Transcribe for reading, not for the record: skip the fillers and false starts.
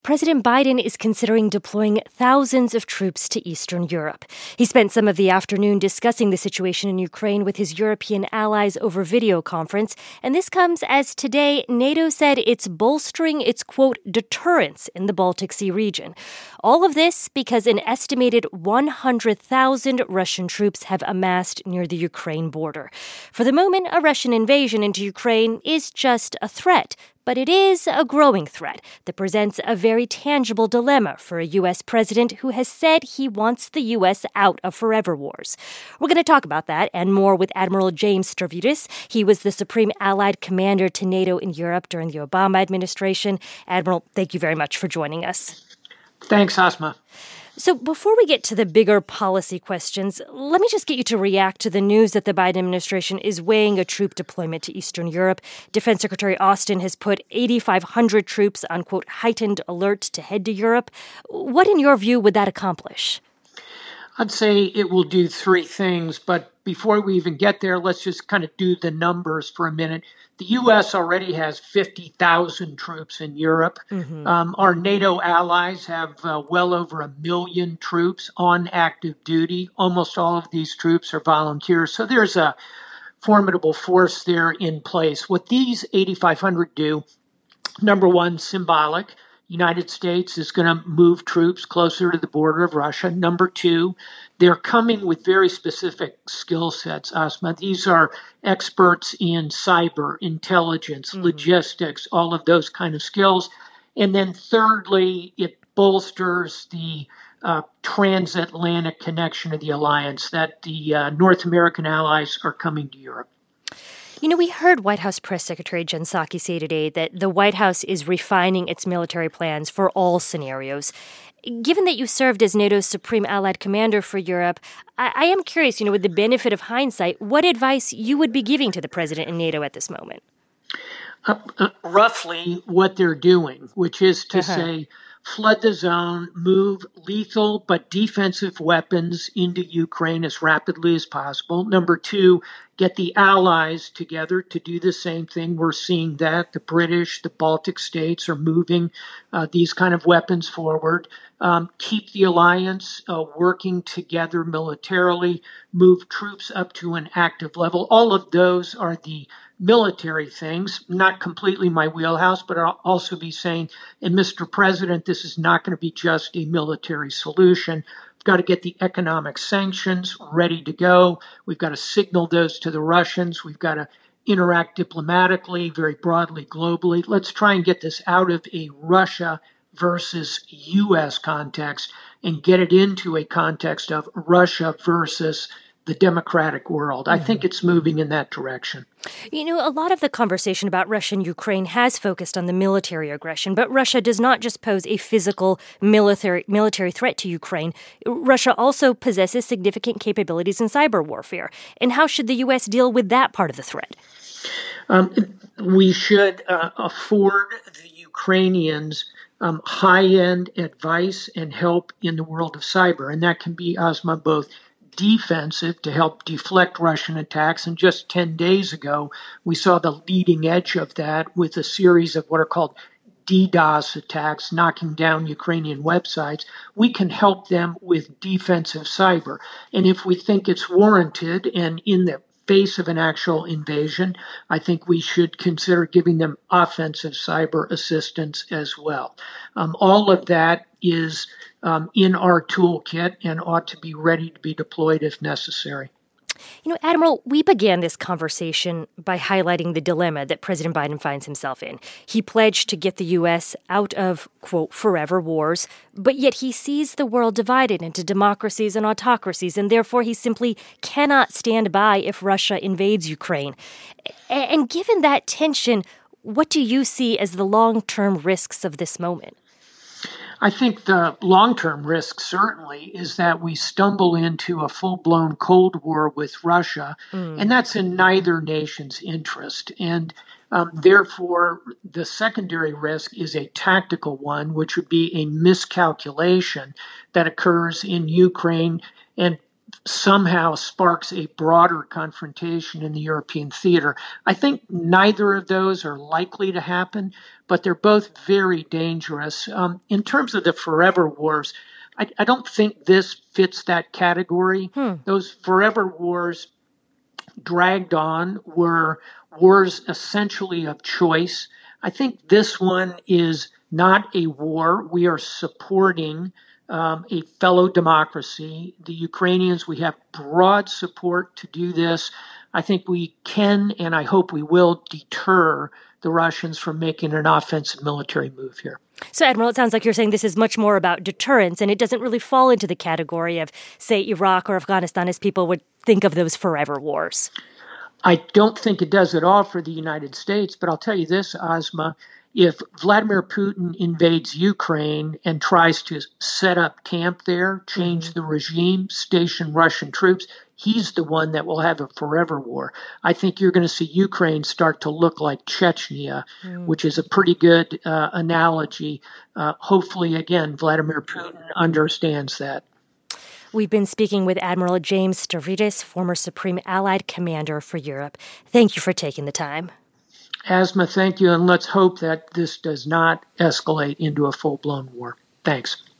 President Biden is considering deploying thousands of troops to Eastern Europe. He spent some of the afternoon discussing the situation in Ukraine with his European allies over video conference, and this comes as today NATO said it's bolstering its, quote, deterrence in the Baltic Sea region. All of this because an estimated 100,000 Russian troops have amassed near the Ukraine border. For the moment, a Russian invasion into Ukraine is just a threat. But it is a growing threat that presents a very tangible dilemma for a U.S. president who has said he wants the U.S. out of forever wars. We're going to talk about that and more with Admiral James Stavridis. He was the Supreme Allied Commander to NATO in Europe during the Obama administration. Admiral, thank you very much for joining us. Thanks, Asma. So before we get to the bigger policy questions, let me just get you to react to the news that the Biden administration is weighing a troop deployment to Eastern Europe. Defense Secretary Austin has put 8,500 troops on, quote, heightened alert to head to Europe. What, in your view, would that accomplish? I'd say it will do three things, but before we even get there, let's just kind of do the numbers for a minute. The U.S. already has 50,000 troops in Europe. Our NATO allies have well over 1 million troops on active duty. Almost all of these troops are volunteers. So there's a formidable force there in place. What these 8,500 do, number one, symbolic. United States is going to move troops closer to the border of Russia. Number two, they're coming with very specific skill sets, Asma. These are experts in cyber, intelligence, logistics, all of those kind of skills. And then thirdly, it bolsters the transatlantic connection of the alliance that the North American allies are coming to Europe. You know, we heard White House Press Secretary Jen Psaki say today that the White House is refining its military plans for all scenarios. Given that you served as NATO's Supreme Allied Commander for Europe, I am curious, with the benefit of hindsight, what advice you would be giving to the president in NATO at this moment? Roughly what they're doing, which is to say, flood the zone, move lethal but defensive weapons into Ukraine as rapidly as possible. Number two, get the allies together to do the same thing. We're seeing that. The British, the Baltic states are moving these kind of weapons forward. Keep the alliance working together militarily, move troops up to an active level. All of those are the military things, not completely my wheelhouse, but I'll also be saying, and Mr. President, this is not going to be just a military solution. We've got to get the economic sanctions ready to go. We've got to signal those to the Russians. We've got to interact diplomatically, very broadly, globally. Let's try and get this out of a Russia versus U.S. context and get it into a context of Russia versus the democratic world. I think it's moving in that direction. A lot of the conversation about Russia and Ukraine has focused on the military aggression, but Russia does not just pose a physical military threat to Ukraine. Russia also possesses significant capabilities in cyber warfare. And how should the U.S. deal with that part of the threat? We should afford the Ukrainians high-end advice and help in the world of cyber. And that can be, Asma, both defensive to help deflect Russian attacks. And just 10 days ago, we saw the leading edge of that with a series of what are called DDoS attacks, knocking down Ukrainian websites. We can help them with defensive cyber. And if we think it's warranted and in the face of an actual invasion, I think we should consider giving them offensive cyber assistance as well. All of that is in our toolkit and ought to be ready to be deployed if necessary. Admiral, we began this conversation by highlighting the dilemma that President Biden finds himself in. He pledged to get the U.S. out of, quote, forever wars, but yet he sees the world divided into democracies and autocracies, and therefore he simply cannot stand by if Russia invades Ukraine. And given that tension, what do you see as the long-term risks of this moment? I think the long-term risk certainly is that we stumble into a full-blown Cold War with Russia, and that's in neither nation's interest. And therefore, the secondary risk is a tactical one, which would be a miscalculation that occurs in Ukraine and somehow sparks a broader confrontation in the European theater. I think neither of those are likely to happen, but they're both very dangerous. In terms of the forever wars, I don't think this fits that category. Those forever wars dragged on were wars essentially of choice. I think this one is not a war. We are supporting a fellow democracy. The Ukrainians, we have broad support to do this. I think we can, and I hope we will, deter the Russians from making an offensive military move here. So, Admiral, it sounds like you're saying this is much more about deterrence, and it doesn't really fall into the category of, say, Iraq or Afghanistan, as people would think of those forever wars. I don't think it does at all for the United States, but I'll tell you this, Asma. If Vladimir Putin invades Ukraine and tries to set up camp there, change the regime, station Russian troops, he's the one that will have a forever war. I think you're going to see Ukraine start to look like Chechnya, which is a pretty good analogy. Hopefully, again, Vladimir Putin understands that. We've been speaking with Admiral James Stavridis, former Supreme Allied Commander for Europe. Thank you for taking the time. Asma, thank you, and let's hope that this does not escalate into a full-blown war. Thanks.